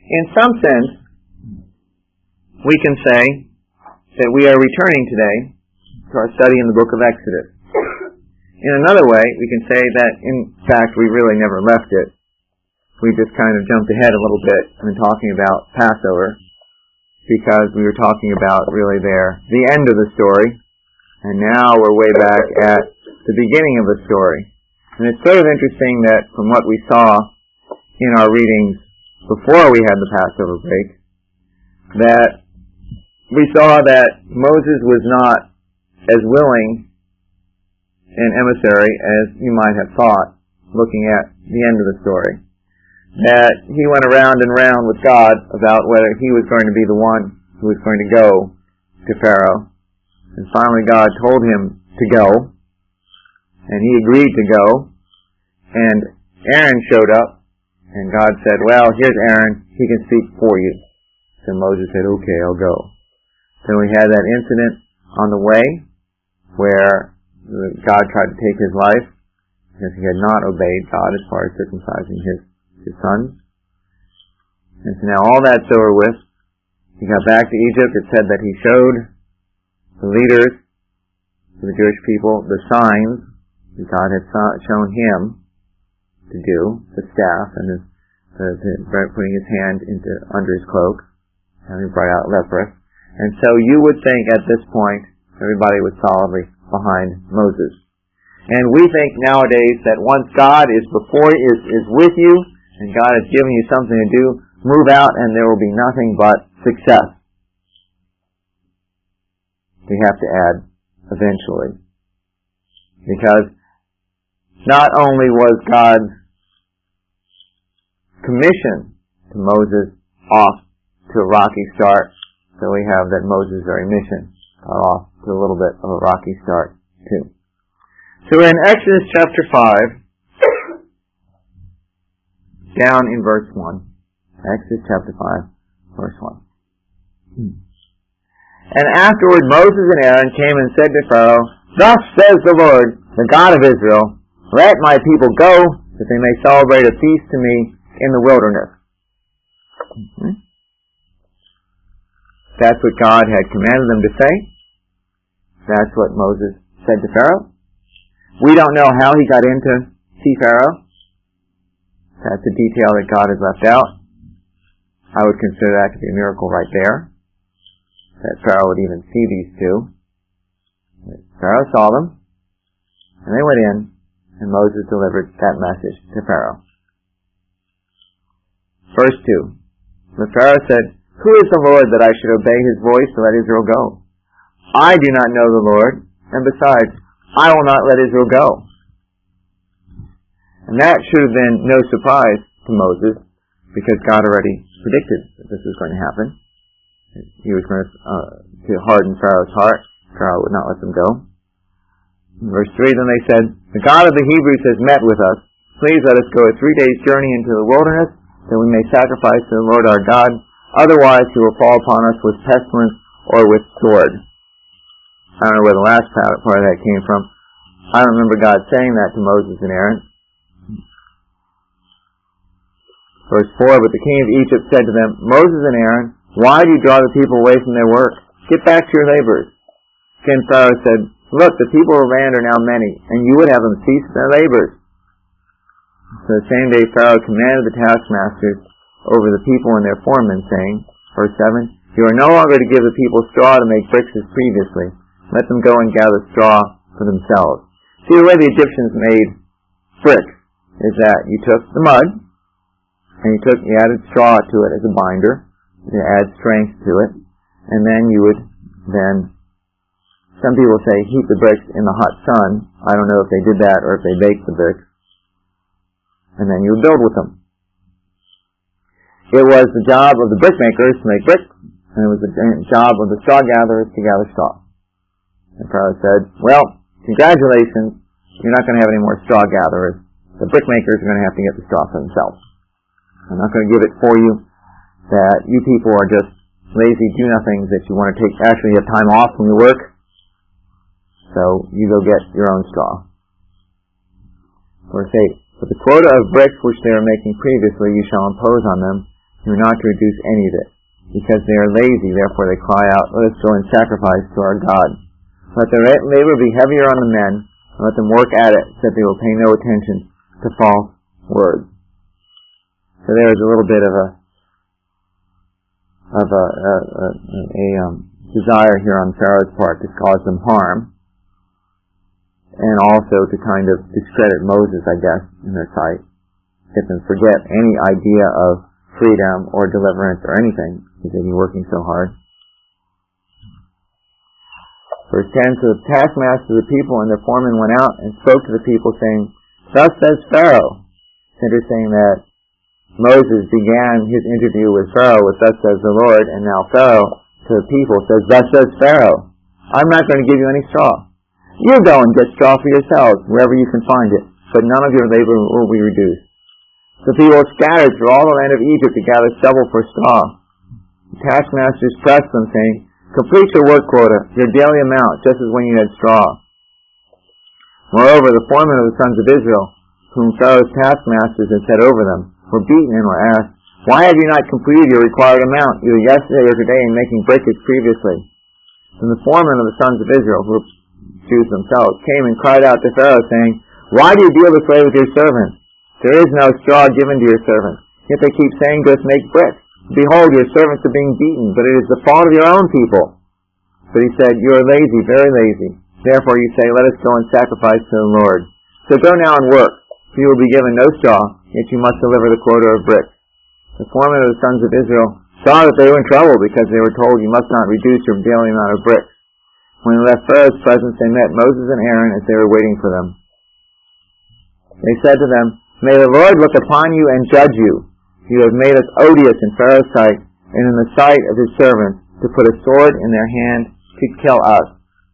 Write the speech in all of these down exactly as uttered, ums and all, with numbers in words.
In some sense, we can say that we are returning today to our study in the book of Exodus. In another way, we can say that, in fact, we really never left it. We just kind of jumped ahead a little bit and talking about Passover, because we were talking about really there the end of the story, and now we're way back at the beginning of the story. And it's sort of interesting that from what we saw in our readings before we had the Passover break, that we saw that Moses was not as willing an emissary as you might have thought, looking at the end of the story. That he went around and round with God about whether he was going to be the one who was going to go to Pharaoh. And finally God told him to go, and he agreed to go, and Aaron showed up, and God said, well, here's Aaron, he can speak for you. So Moses said, okay, I'll go. Then we had that incident on the way where God tried to take his life because he had not obeyed God as far as circumcising his, his sons. And so now all that's over with. He got back to Egypt. It said that he showed the leaders, the Jewish people, the signs that God had shown him to do, the staff and his, the, the, putting his hand into under his cloak, having brought out leprous. And so you would think at this point everybody was solidly behind Moses. And we think nowadays that once God is before is is with you and God has given you something to do, move out and there will be nothing but success. We have to add eventually. Because not only was God's commission to Moses off to a rocky start, so we have that Moses' very mission got off to a little bit of a rocky start too. So we're in Exodus chapter five, down in verse one. Exodus chapter five, verse one. And afterward Moses and Aaron came and said to Pharaoh, thus says the Lord, the God of Israel, let my people go, that they may celebrate a feast to me in the wilderness. Mm-hmm. That's what God had commanded them to say. That's what Moses said to Pharaoh. We don't know how he got in to see Pharaoh. That's a detail that God has left out. I would consider that to be a miracle right there, that Pharaoh would even see these two. Pharaoh saw them, and they went in, and Moses delivered that message to Pharaoh. Verse two. But Pharaoh said, who is the Lord that I should obey his voice to let Israel go? I do not know the Lord, and besides, I will not let Israel go. And that should have been no surprise to Moses, because God already predicted that this was going to happen. He was going to, uh, to harden Pharaoh's heart. Pharaoh would not let them go. In verse three, then they said, the God of the Hebrews has met with us. Please let us go a three days journey into the wilderness, that we may sacrifice to the Lord our God. Otherwise he will fall upon us with pestilence or with sword. I don't know where the last part of that came from. I don't remember God saying that to Moses and Aaron. Verse four, but the king of Egypt said to them, Moses and Aaron, why do you draw the people away from their work? Get back to your labors. Then Pharaoh said, look, the people of the land are now many, and you would have them cease their labors. So the same day Pharaoh commanded the taskmasters over the people and their foremen, saying, verse seven, you are no longer to give the people straw to make bricks as previously. Let them go and gather straw for themselves. See, the way the Egyptians made bricks is that you took the mud, and you took, you added straw to it as a binder, to add strength to it, and then you would then, some people say, heat the bricks in the hot sun. I don't know if they did that or if they baked the bricks. And then you would build with them. It was the job of the brickmakers to make bricks, and it was the job of the straw gatherers to gather straw. And Pharaoh said, well, congratulations, you're not going to have any more straw gatherers. The brickmakers are going to have to get the straw for themselves. I'm not going to give it for you, that you people are just lazy do-nothings, that you want to take, actually have time off from your work, so you go get your own straw. Verse eight, but the quota of bricks which they were making previously you shall impose on them, You are not to reduce any of it, because they are lazy, therefore they cry out, let us go and sacrifice to our God. Let their labor be heavier on the men, and let them work at it, so that they will pay no attention to false words. So there is a little bit of a of a, a, a, a um, desire here on Pharaoh's part to cause them harm, and also to kind of discredit Moses, I guess, in their sight, get them forget any idea of freedom or deliverance or anything, because they'd be working so hard. Verse ten, so the taskmasters of the people and their foremen went out and spoke to the people, saying, thus says Pharaoh. It's interesting that Moses began his interview with Pharaoh with thus says the Lord, and now Pharaoh to the people says, thus says Pharaoh, I'm not going to give you any straw. You go and get straw for yourselves, wherever you can find it, but none of your labor will be reduced. The people scattered through all the land of Egypt to gather stubble for straw. The taskmasters pressed them, saying, complete your work quota, your daily amount, just as when you had straw. Moreover, the foremen of the sons of Israel, whom Pharaoh's taskmasters had set over them, were beaten and were asked, why have you not completed your required amount, either yesterday or today, in making brick as previously? Then the foremen of the sons of Israel, who were Jews themselves, came and cried out to Pharaoh, saying, why do you deal this way with your servants? There is no straw given to your servants, yet they keep saying to us, make bricks. Behold, your servants are being beaten, but it is the fault of your own people. But he said, you are lazy, very lazy. Therefore you say, let us go and sacrifice to the Lord. So go now and work, for you will be given no straw, yet you must deliver the quota of bricks. The foremen of the sons of Israel saw that they were in trouble, because they were told, you must not reduce your daily amount of bricks. When they left Pharaoh's presence, they met Moses and Aaron as they were waiting for them. They said to them, may the Lord look upon you and judge you. You have made us odious in Pharaoh's sight, and in the sight of his servants, to put a sword in their hand to kill us.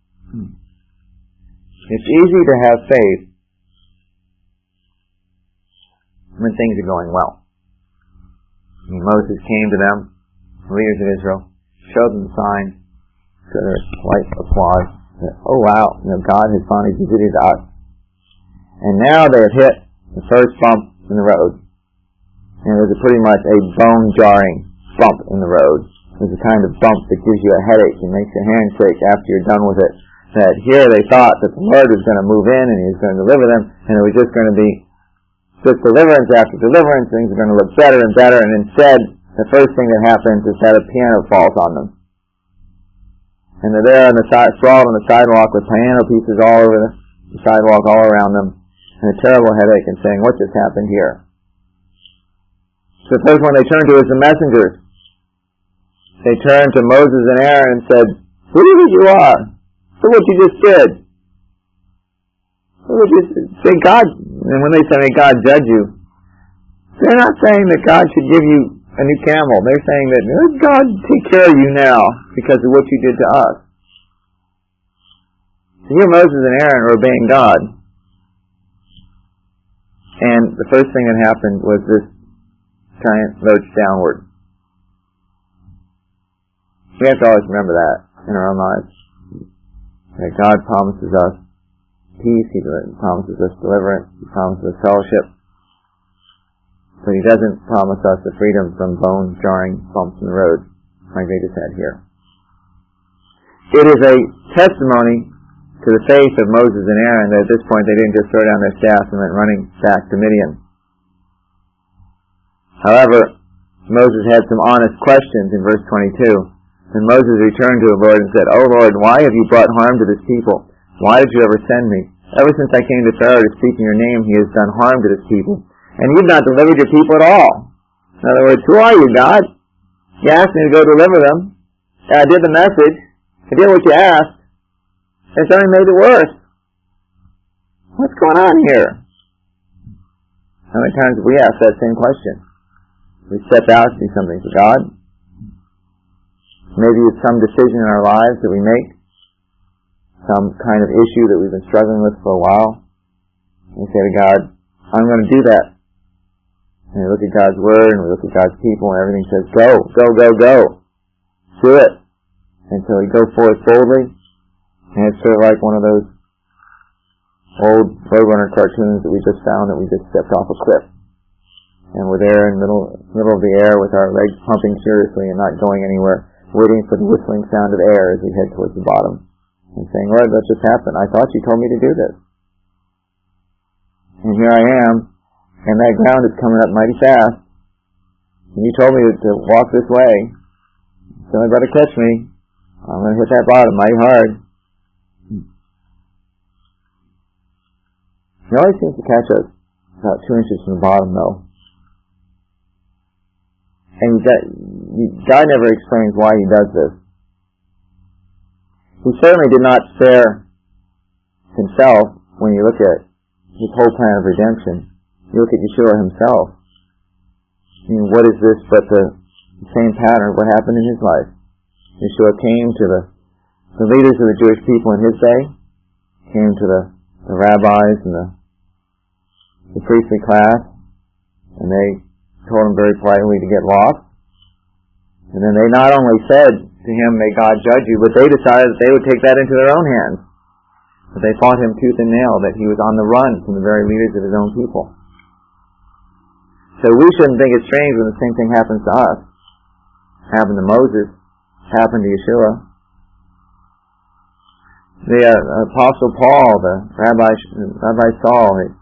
It's easy to have faith when things are going well. I mean, Moses came to them, the leaders of Israel, showed them the signs, so there's slight applause. Oh wow, you know, God has finally visited us. And now they have hit the first bump in the road. And it was a pretty much a bone-jarring bump in the road. It was the kind of bump that gives you a headache and makes your hand shake after you're done with it. That here they thought that the Lord was going to move in and he was going to deliver them, and it was just going to be just deliverance after deliverance. Things are going to look better and better, and instead, the first thing that happens is that a piano falls on them. And they're there on the side, sprawled on the sidewalk with piano pieces all over the, the sidewalk, all around them, and a terrible headache, and saying, what just happened here? So the first one they turned to is the messengers. They turned to Moses and Aaron and said, who do you think you are? Look what you just did. Look what you say, God, and when they say, may God judge you, they're not saying that God should give you a new camel. They're saying that, let God take care of you now because of what you did to us. So here Moses and Aaron are obeying God. And the first thing that happened was this giant lurch downward. We have to always remember that in our own lives. That God promises us peace, He promises us deliverance, He promises us fellowship. But He doesn't promise us the freedom from bone-jarring bumps in the road, like they just had here. It is a testimony to the faith of Moses and Aaron that at this point they didn't just throw down their staff and went running back to Midian. However, Moses had some honest questions in verse twenty-two. And Moses returned to the Lord and said, O Lord, why have you brought harm to this people? Why did you ever send me? Ever since I came to Pharaoh to speak in your name, he has done harm to this people. And you've not delivered your people at all. In other words, who are you, God? You asked me to go deliver them. And I did the message. I did what you asked. It's only made it worse. What's going on here? How many times have we asked that same question? We step out to do something for God. Maybe it's some decision in our lives that we make, some kind of issue that we've been struggling with for a while. We say to God, I'm going to do that. And we look at God's Word, and we look at God's people, and everything says, go, go, go, go. Do it. And so we go forth boldly, and it's sort of like one of those old Roadrunner cartoons that we just found that we just stepped off a cliff. and we're there in the middle, middle of the air with our legs pumping furiously and not going anywhere, waiting for the whistling sound of air as we head towards the bottom, and saying, Lord, what just happened? I thought you told me to do this. And here I am, and that ground is coming up mighty fast, and you told me to, to walk this way. Somebody better catch me. I'm going to hit that bottom mighty hard. He always seems to catch us about two inches from the bottom, though. And that, God never explains why He does this. He certainly did not spare Himself when you look at His whole plan of redemption. You look at Yeshua Himself. I mean, what is this but the same pattern of what happened in His life? Yeshua came to the, the leaders of the Jewish people in His day, came to the, the rabbis and the, the priestly class, and they told Him very politely to get lost. And then they not only said to Him, may God judge you, but they decided that they would take that into their own hands. But they fought Him tooth and nail, that He was on the run from the very leaders of His own people. So we shouldn't think it's strange when the same thing happens to us. It happened to Moses. It happened to Yeshua. The uh, Apostle Paul, the Rabbi, Rabbi Saul, he,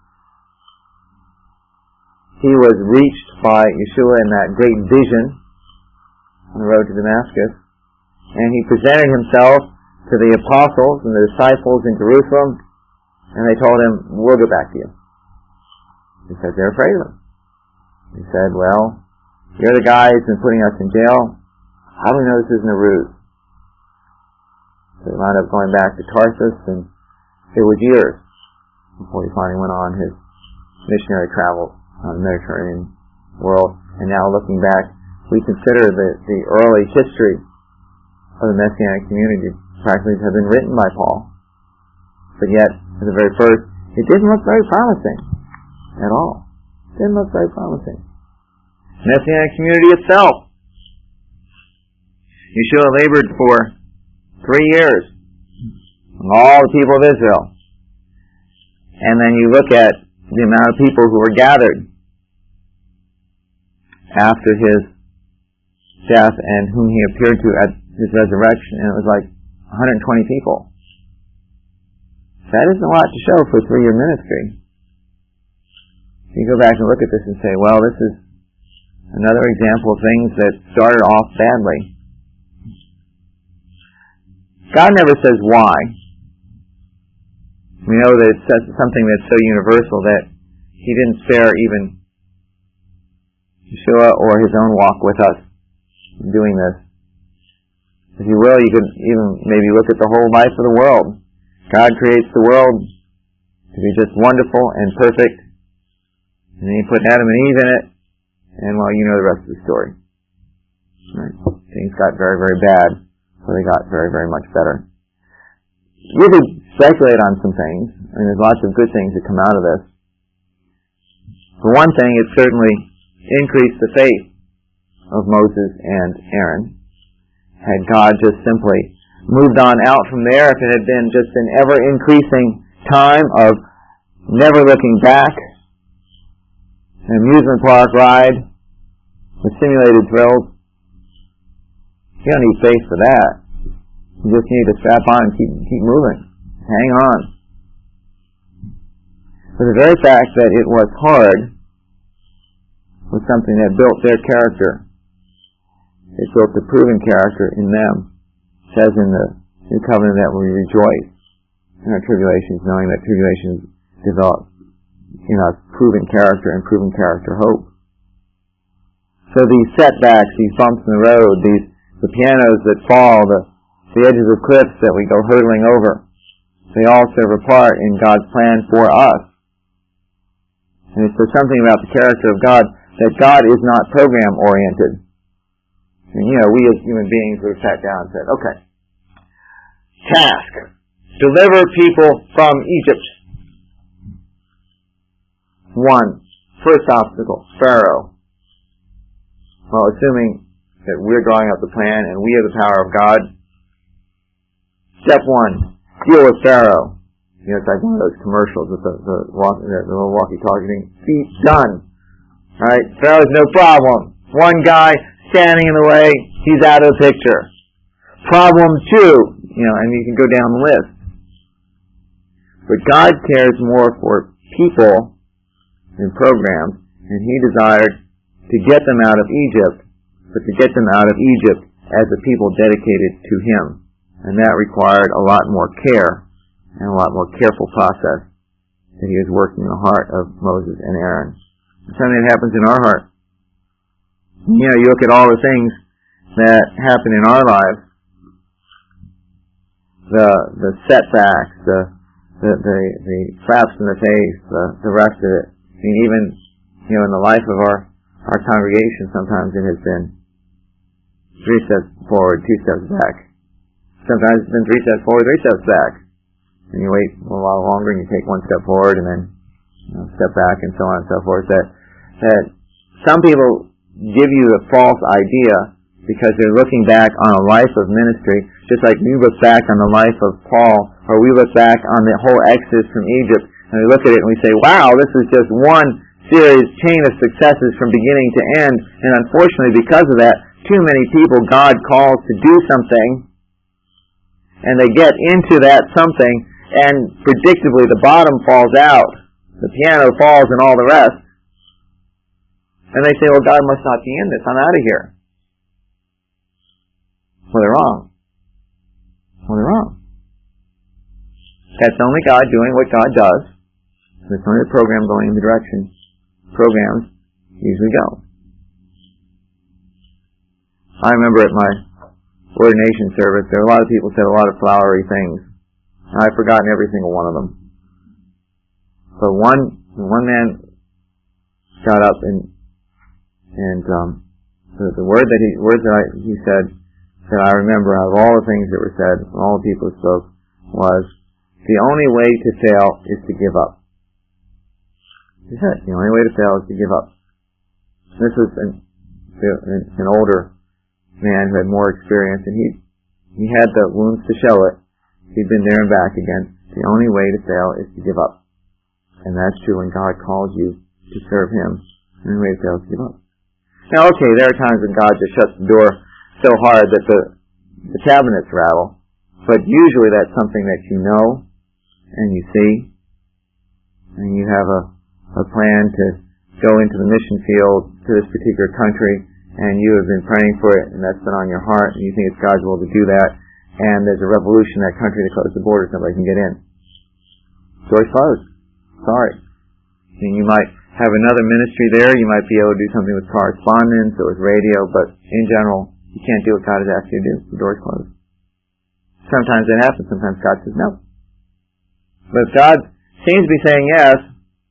he was reached by Yeshua in that great vision on the road to Damascus, and he presented himself to the apostles and the disciples in Jerusalem, and they told him, we'll get back to you. Because they're afraid of him. He said, well, you're the guy who's been putting us in jail. How do we know this isn't a ruse? So he wound up going back to Tarsus, and it was years before he finally went on his missionary travels on the Mediterranean world. And now looking back, we consider the, the early history of the Messianic community practically to have been written by Paul. But yet, at the very first, it didn't look very promising at all. It didn't look very promising. The Messianic community itself. Yeshua labored for three years among all the people of Israel. And then you look at the amount of people who were gathered after His death and whom He appeared to at His resurrection, and it was like one hundred twenty people. That isn't a lot to show for a three-year ministry. You go back and look at this and say, well, this is another example of things that started off badly. God never says why. We know that it's something that's so universal that He didn't spare even Yeshua or His own walk with us doing this. If you will, you could even maybe look at the whole life of the world. God creates the world to be just wonderful and perfect, and then He put Adam and Eve in it, and well, you know the rest of the story. Right. Things got very, very bad, so they got very, very much better. You could speculate on some things. I mean, there's lots of good things that come out of this. For one thing, it certainly increased the faith of Moses and Aaron. Had God just simply moved on out from there, if it had been just an ever-increasing time of never looking back, an amusement park ride with simulated thrills, you don't need faith for that. You just need to strap on and keep keep moving. Hang on. But the very fact that it was hard was something that built their character. It built the proven character in them. It says in the New Covenant that we rejoice in our tribulations, knowing that tribulations develop in us proven character and proven character hope. So these setbacks, these bumps in the road, these the pianos that fall, the, the edges of cliffs that we go hurtling over, they all serve a part in God's plan for us. And it says something about the character of God, that God is not program-oriented. And, you know, we as human beings would have sat down and said, okay, task, deliver people from Egypt. One, first obstacle, Pharaoh. Well, assuming that we're drawing up the plan and we have the power of God, step one, deal with Pharaoh. You know, it's like one of those commercials with the, the, the, the little walkie-talkie thing. Feet done. Right? Pharaoh's no problem. One guy standing in the way, he's out of the picture. Problem two, you know, and you can go down the list. But God cares more for people than programs, and He desired to get them out of Egypt, but to get them out of Egypt as a people dedicated to Him. And that required a lot more care and a lot more careful process that He was working in the heart of Moses and Aaron. It's something that happens in our heart. You know, you look at all the things that happen in our lives, the the setbacks, the the the, the slaps in the face, the, the rest of it. I mean, even, you know, in the life of our, our congregation, sometimes it has been three steps forward, two steps back. Sometimes it's been three steps forward, three steps back. And you wait a while longer and you take one step forward and then, you know, step back and so on and so forth. That, that some people give you the false idea because they're looking back on a life of ministry, just like we look back on the life of Paul, or we look back on the whole Exodus from Egypt, and we look at it and we say, wow, this is just one series, chain of successes from beginning to end. And unfortunately, because of that, too many people God calls to do something, and they get into that something, and predictably the bottom falls out, the piano falls and all the rest. And they say, well, God must not be in this, I'm out of here. Well, they're wrong. Well, they're wrong. That's only God doing what God does. It's only the program going in the direction programs usually go. I remember at my ordination service, there were a lot of people said a lot of flowery things. And I've forgotten every single one of them. But one one man got up and and um, the, the word that he words that I, he said that I remember out of all the things that were said, all the people who spoke, was the only way to fail is to give up. He said the only way to fail is to give up. This was an, an older man who had more experience, and he he had the wounds to show it. He'd been there and back again. The only way to fail is to give up. And that's true when God calls you to serve Him. The only way to fail is to give up. Now, okay, there are times when God just shuts the door so hard that the, the cabinets rattle, but usually that's something that you know and you see, and you have a, a plan to go into the mission field to this particular country, and you have been praying for it, and that's been on your heart, and you think it's God's will to do that, and there's a revolution in that country to close the borders, nobody can get in. Door's closed. Sorry. And you might have another ministry there, you might be able to do something with correspondence or with radio, but in general, you can't do what God has asked you to do. The door's closed. Sometimes that happens, sometimes God says no. But if God seems to be saying yes,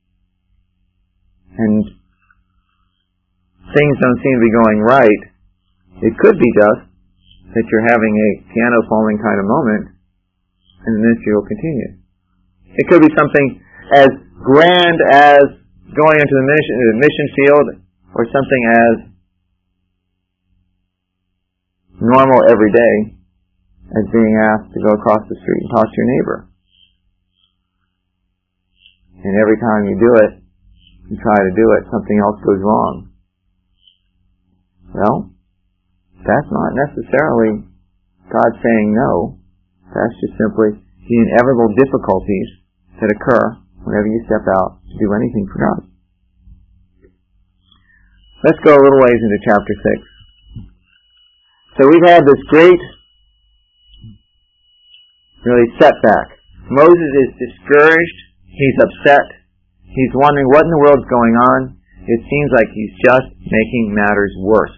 and things don't seem to be going right, it could be just that you're having a piano falling kind of moment, and the ministry will continue. It could be something as grand as going into the mission, the mission field, or something as normal every day as being asked to go across the street and talk to your neighbor. And every time you do it, you try to do it, something else goes wrong. Well, that's not necessarily God saying no. That's just simply the inevitable difficulties that occur whenever you step out to do anything for God. Let's go a little ways into chapter six. So we've had this great, really, setback. Moses is discouraged. He's upset. He's wondering what in the world's going on. It seems like he's just making matters worse.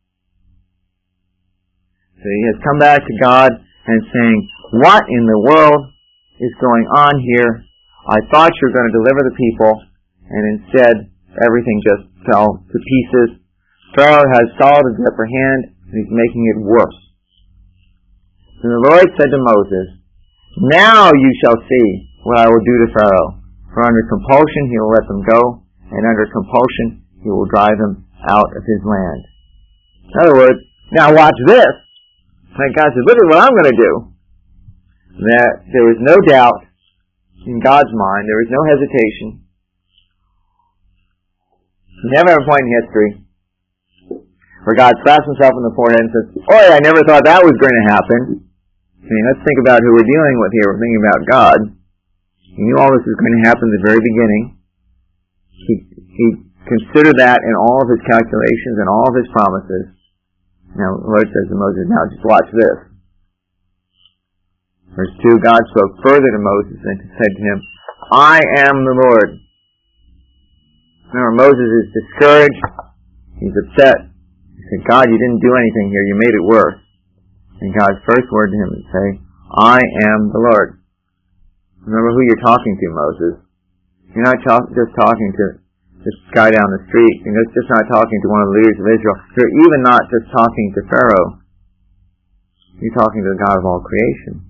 So he has come back to God and saying, what in the world is going on here? I thought you were going to deliver the people, and instead everything just fell to pieces. Pharaoh has solid his upper hand, and he's making it worse. And the Lord said to Moses, now you shall see what I will do to Pharaoh. For under compulsion he will let them go, and under compulsion he will drive them out of his land. In other words, now watch this. And God said, look at what I'm going to do. That there was no doubt in God's mind, there was no hesitation. Never have a point in history where God slaps himself on the forehead and says, "Oi, I never thought that was going to happen." I mean, let's think about who we're dealing with here. We're thinking about God. He knew all this was going to happen at the very beginning. He, he considered that in all of his calculations and all of his promises. Now, the Lord says to Moses, "Now just watch this." Verse two, God spoke further to Moses and said to him, "I am the Lord." Remember, Moses is discouraged. He's upset. He said, "God, you didn't do anything here. You made it worse." And God's first word to him is say, "I am the Lord." Remember who you're talking to, Moses. You're not talk, just talking to this guy down the street. You're just not talking to one of the leaders of Israel. You're even not just talking to Pharaoh. You're talking to the God of all creation.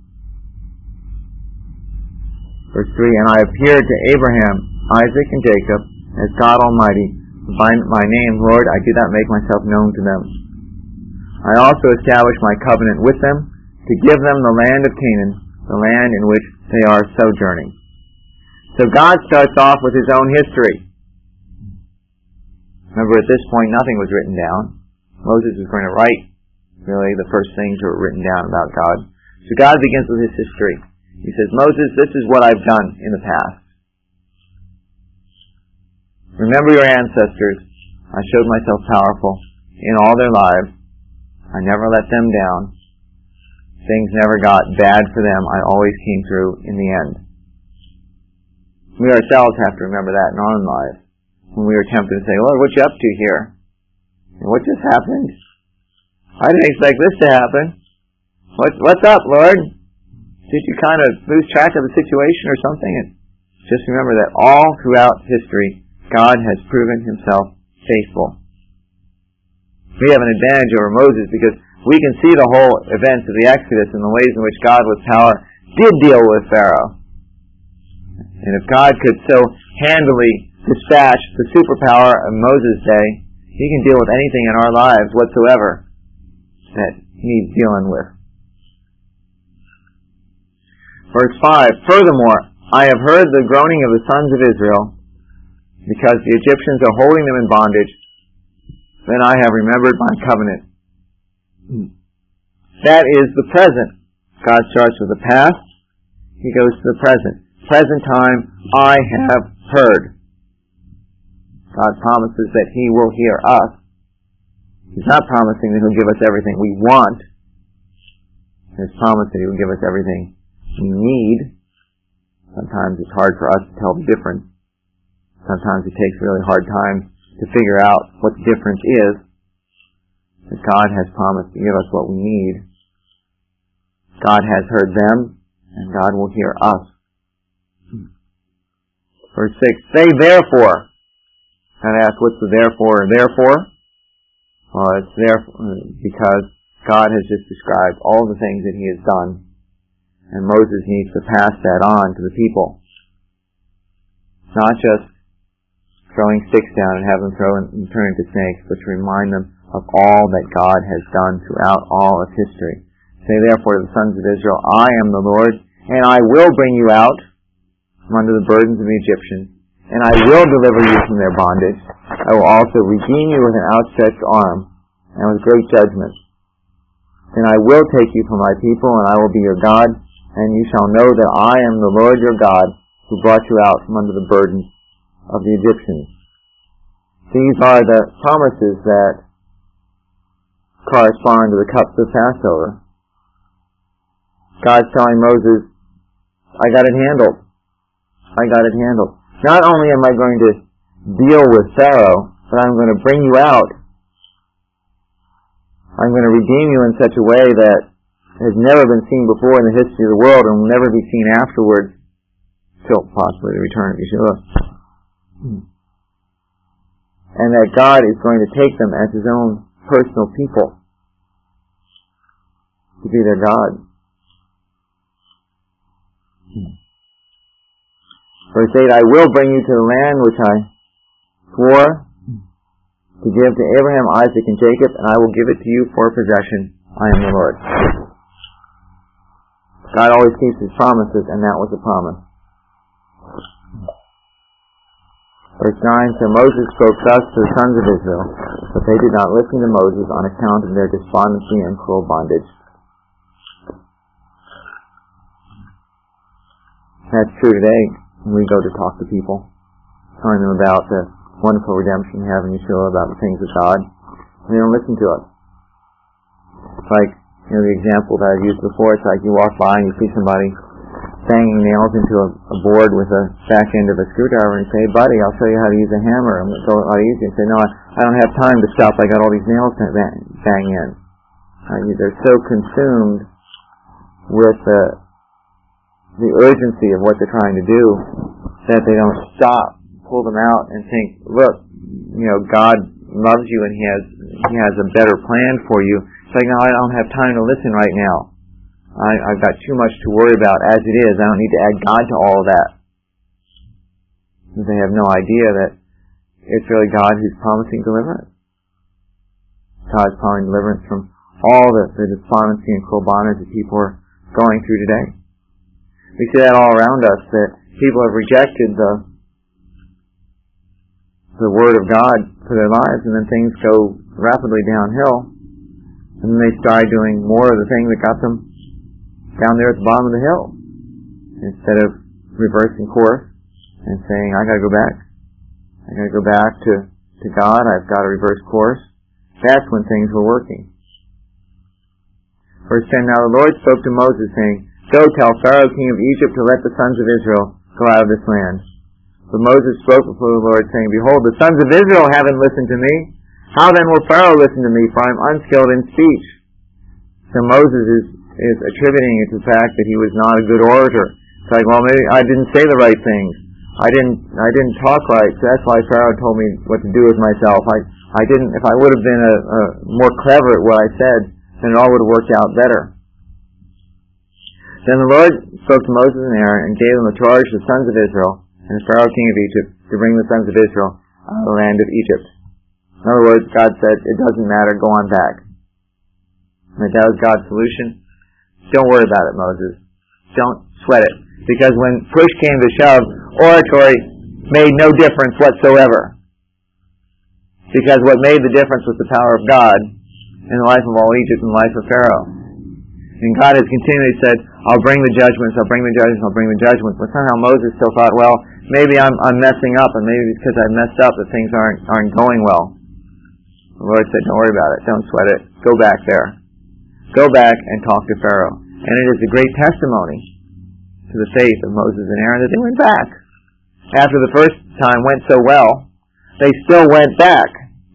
Verse three, "And I appeared to Abraham, Isaac, and Jacob as God Almighty. By my name, Lord, I did not make myself known to them. I also established my covenant with them to give them the land of Canaan, the land in which they are sojourning." So God starts off with his own history. Remember, at this point, nothing was written down. Moses was going to write, really, the first things that were written down about God. So God begins with his history. He says, "Moses, this is what I've done in the past. Remember your ancestors. I showed myself powerful in all their lives. I never let them down. Things never got bad for them. I always came through in the end." We ourselves have to remember that in our own lives. When we are tempted to say, "Lord, what you up to here? What just happened? I didn't expect this to happen. What, what's up, Lord? Did you kind of lose track of the situation or something?" And just remember that all throughout history, God has proven himself faithful. We have an advantage over Moses because we can see the whole events of the Exodus and the ways in which God with power did deal with Pharaoh. And if God could so handily dispatch the superpower of Moses' day, he can deal with anything in our lives whatsoever that he's dealing with. Verse five, "Furthermore, I have heard the groaning of the sons of Israel, because the Egyptians are holding them in bondage. Then I have remembered my covenant." That is the present. God starts with the past. He goes to the present. Present time, I have heard. God promises that he will hear us. He's not promising that he'll give us everything we want. He's promised that he will give us everything we need. Sometimes it's hard for us to tell the difference. Sometimes it takes really hard times to figure out what the difference is. But God has promised to give us what we need. God has heard them, and God will hear us. Verse six, "Say therefore." And I ask, what's the therefore and therefore? Well, it's therefore because God has just described all the things that he has done, and Moses needs to pass that on to the people. Not just throwing sticks down and have them throw and turn into snakes, but to remind them of all that God has done throughout all of history. "Say therefore to the sons of Israel, I am the Lord, and I will bring you out from under the burdens of the Egyptians, and I will deliver you from their bondage. I will also redeem you with an outstretched arm, and with great judgment. And I will take you for my people, and I will be your God, and you shall know that I am the Lord your God, who brought you out from under the burdens of the Egyptians." These are the promises that correspond to the cups of Passover. God's telling Moses, I got it handled. I got it handled. Not only am I going to deal with Pharaoh, but I'm going to bring you out. I'm going to redeem you in such a way that has never been seen before in the history of the world and will never be seen afterwards, till possibly the return of Yeshua. And that God is going to take them as his own personal people to be their God. Verse eight, "I will bring you to the land which I swore to give to Abraham, Isaac, and Jacob, and I will give it to you for a possession. I am the Lord." God always keeps his promises, and that was a promise. Verse nine, so Moses spoke thus to the sons of Israel, but they did not listen to Moses on account of their despondency and cruel bondage. That's true today when we go to talk to people, telling them about the wonderful redemption we have in Yeshua, about the things of God, and they don't listen to us. It's like, you know, the example that I've used before, it's like you walk by and you see somebody banging nails into a, a board with a back end of a screwdriver and you say, hey, buddy, I'll show you how to use a hammer. And it's a lot easier. And say, no, I, I don't have time to stop. I got all these nails to bang, bang in. Uh, they're so consumed with the, the urgency of what they're trying to do that they don't stop, pull them out and think, look, you know, God loves you and He has He has a better plan for you. It's like, no, I don't have time to listen right now. I, I've got too much to worry about as it is. I don't need to add God to all of that. They have no idea that it's really God who's promising deliverance. God's promising deliverance from all the, the despondency and cruel bondage that people are going through today. We see that all around us, that people have rejected the the Word of God for their lives, and then things go rapidly downhill, and then they start doing more of the thing that got them down there at the bottom of the hill. Instead of reversing course and saying, I gotta go back. I gotta go back to, to God. I've got to reverse course. That's when things were working. Verse ten, now the Lord spoke to Moses, saying, go tell Pharaoh, king of Egypt, to let the sons of Israel go out of this land. But Moses spoke before the Lord, saying, behold, the sons of Israel haven't listened to me. How then will Pharaoh listen to me, for I am unskilled in speech? So Moses is is attributing it to the fact that he was not a good orator. It's like, well, maybe I didn't say the right things. I didn't I didn't talk right, so that's why Pharaoh told me what to do with myself. I I didn't. If I would have been a, a more clever at what I said, then it all would have worked out better. Then the Lord spoke to Moses and Aaron and gave them a charge to the sons of Israel and the Pharaoh king of Egypt to bring the sons of Israel out of the land of Egypt. In other words, God said, it doesn't matter, go on back. And that was God's solution. Don't worry about it, Moses. Don't sweat it. Because when push came to shove, oratory made no difference whatsoever. Because what made the difference was the power of God in the life of all Egypt and the life of Pharaoh. And God has continually said, I'll bring the judgments, I'll bring the judgments, I'll bring the judgments. But somehow Moses still thought, well, maybe I'm, I'm messing up, and maybe because I've messed up that things aren't, aren't going well. The Lord said, don't worry about it. Don't sweat it. Go back there. Go back and talk to Pharaoh. And it is a great testimony to the faith of Moses and Aaron that they went back. After the first time went so well, they still went back.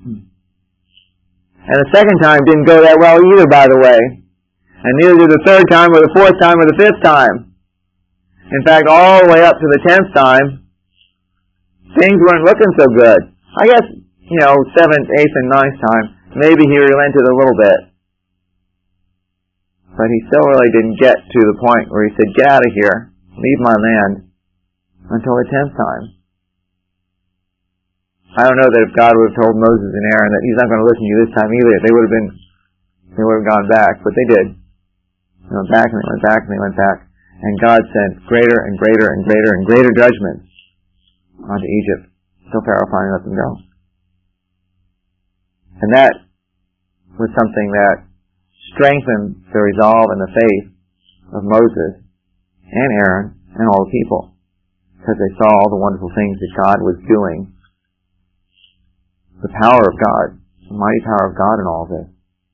And the second time didn't go that well either, by the way. And neither did the third time or the fourth time or the fifth time. In fact, all the way up to the tenth time, things weren't looking so good. I guess, you know, seventh, eighth, and ninth time, maybe he relented a little bit. But he still really didn't get to the point where he said, get out of here, leave my land, until the tenth time. I don't know that if God would have told Moses and Aaron that he's not going to listen to you this time either, they would have been, they would have gone back, but they did. They went back and they went back and they went back. And God sent greater and greater and greater and greater judgments onto Egypt, till Pharaoh finally let them go. And that was something that strengthened the resolve and the faith of Moses and Aaron and all the people, because they saw all the wonderful things that God was doing. The power of God, the mighty power of God in all of this.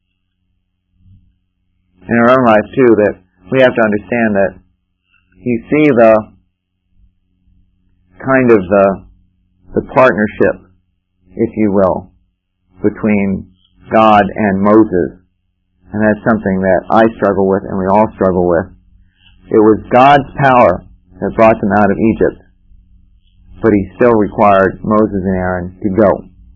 In our own life too, that we have to understand that you see the kind of the, the partnership, if you will, between God and Moses. And that's something that I struggle with and we all struggle with. It was God's power that brought them out of Egypt, but He still required Moses and Aaron to go.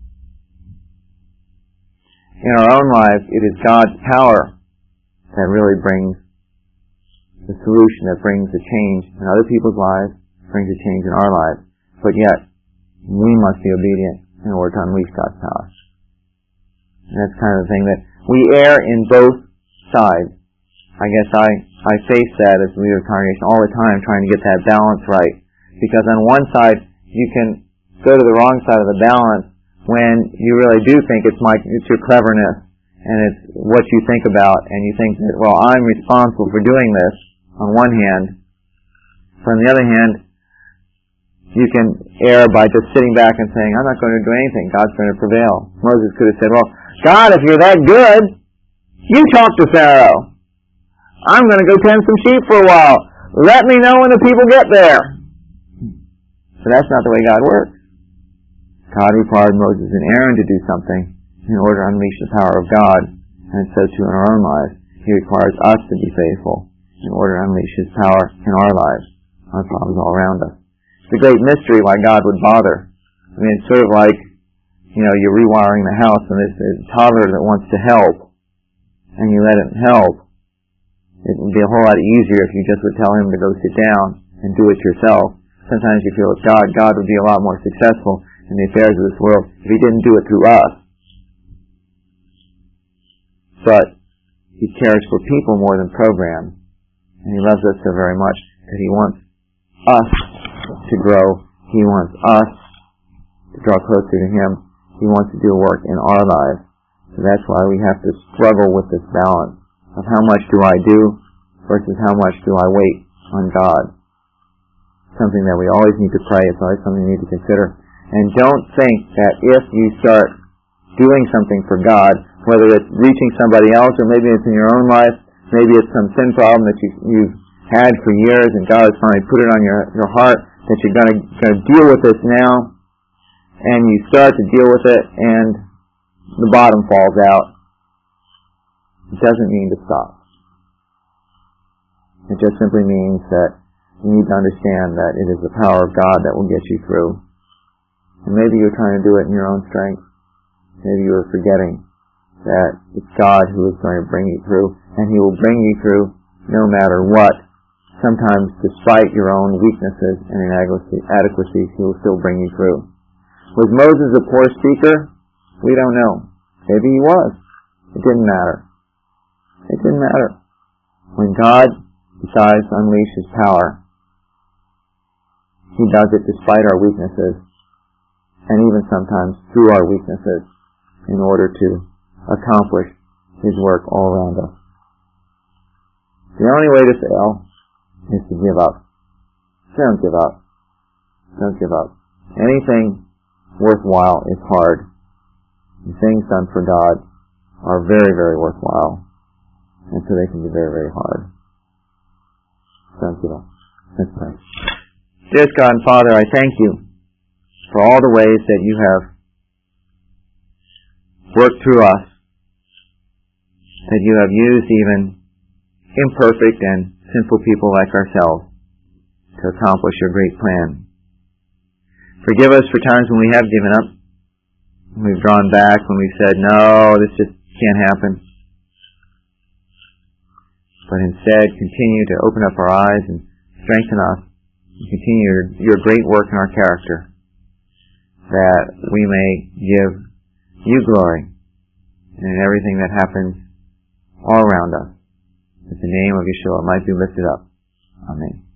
In our own lives, it is God's power that really brings the solution, that brings the change in other people's lives, brings a change in our lives. But yet, we must be obedient in order to unleash God's power. And that's kind of the thing that we err in both sides. I guess I, I face that as a leader of the congregation all the time, trying to get that balance right. Because on one side, you can go to the wrong side of the balance when you really do think it's my, it's your cleverness and it's what you think about, and you think that, well, I'm responsible for doing this on one hand. So on the other hand, you can err by just sitting back and saying, I'm not going to do anything. God's going to prevail. Moses could have said, well, God, if you're that good, you talk to Pharaoh. I'm going to go tend some sheep for a while. Let me know when the people get there. But that's not the way God works. God required Moses and Aaron to do something in order to unleash the power of God, and so too in our own lives. He requires us to be faithful in order to unleash His power in our lives, our problems all around us. It's a great mystery why God would bother. I mean, it's sort of like, you know, you're rewiring the house and there's a toddler that wants to help, and you let him help. It would be a whole lot easier if you just would tell him to go sit down and do it yourself. Sometimes you feel with God, God would be a lot more successful in the affairs of this world if He didn't do it through us. But He cares for people more than programs, and He loves us so very much that He wants us to grow. He wants us to draw closer to Him. He wants to do a work in our lives. So that's why we have to struggle with this balance of how much do I do versus how much do I wait on God. Something that we always need to pray. It's always something we need to consider. And don't think that if you start doing something for God, whether it's reaching somebody else or maybe it's in your own life, maybe it's some sin problem that you, you've had for years and God has finally put it on your, your heart that you're going to deal with this now, and you start to deal with it and the bottom falls out. It doesn't mean to stop. It just simply means that you need to understand that it is the power of God that will get you through. And maybe you're trying to do it in your own strength. Maybe you're forgetting that it's God who is going to bring you through, and He will bring you through no matter what. Sometimes, despite your own weaknesses and inadequacies, He will still bring you through. Was Moses a poor speaker? We don't know. Maybe he was. It didn't matter. It didn't matter. When God decides to unleash His power, He does it despite our weaknesses, and even sometimes through our weaknesses, in order to accomplish His work all around us. The only way to fail is to give up. Don't give up. Don't give up. Anything worthwhile is hard. And things done for God are very, very worthwhile. And so they can be very, very hard. Don't give up. Let's pray. Dear God and Father, I thank You for all the ways that You have worked through us, that You have used even imperfect and sinful people like ourselves to accomplish Your great plan. Forgive us for times when we have given up, when we've drawn back, when we've said, no, this just can't happen. But instead, continue to open up our eyes and strengthen us, and continue your, your great work in our character, that we may give You glory in everything that happens all around us. That the name of Yeshua might be lifted up. Amen.